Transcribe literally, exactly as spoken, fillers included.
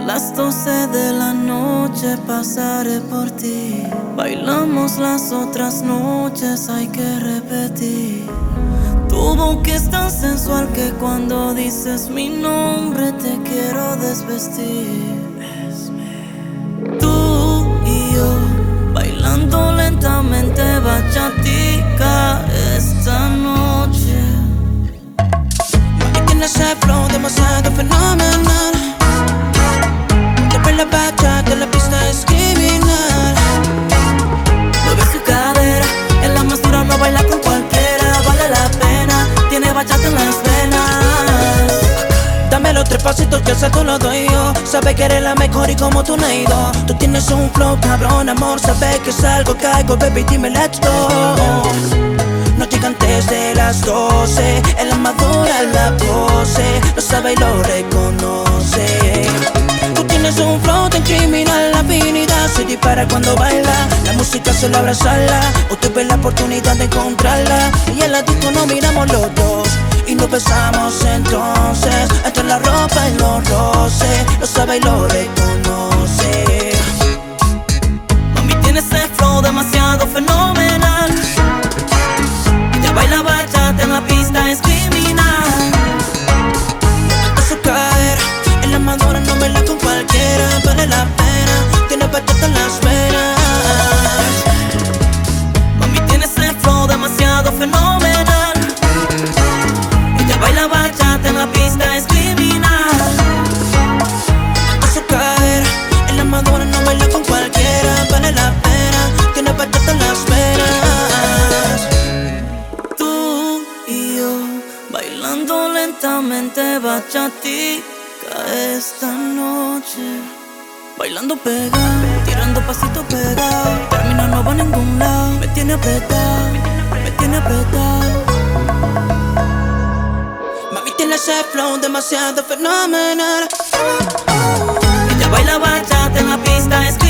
las doce de la noche pasaré por ti. Bailamos las otras noches, hay que repetir. Tu boca es tan sensual que cuando dices mi nombre te quiero desvestir. Tú y yo bailando lentamente bachatica esta noche. Mami tiene ese flow demasiado fenomenal. Te baila bachata, la pista es criminal. Mueve su cadera, es la más dura, no baila con cualquiera. Vale la pena, tiene bachata en las venas. Dame los tres pasitos que ese te lo doy yo. Sabes que eres la mejor y como tú no he ido. Tú tienes un flow cabrón, amor. Sabes que salgo, caigo, baby, dime let's go. No llega antes de las doce. En la madura la pose. Lo sabe y lo reconoce. Tú tienes un flow tan criminal. La afinidad se dispara cuando baila. La música se lo abrazarla. O tuve la oportunidad de encontrarla. Y en la disco nos miramos los dos y nos besamos entonces. Entre la ropa y los roces. Lo sabe y lo reconoce. Mami tiene ese flow demasiado fenomenal. Ella baila bachata en la pista, es criminal. A su cadera, en la madura no baila con cualquiera. Vale la pena, tiene bachata en las venas. Mami tiene ese flow demasiado fenomenal. Ella baila bachata en la pista, es criminal. A su cadera, en la madura no baila con cualquiera. Vale la pena, tiene bachata en las venas. Tú y yo bailando lentamente bachatica esta noche. Bailando pegado, tirando pasitos pegados. Termina, no va a ningún lado. Me tiene apretado, me tiene apretado. Mami tiene ese flow demasiado fenomenal. Ella baila bachata en la pista, es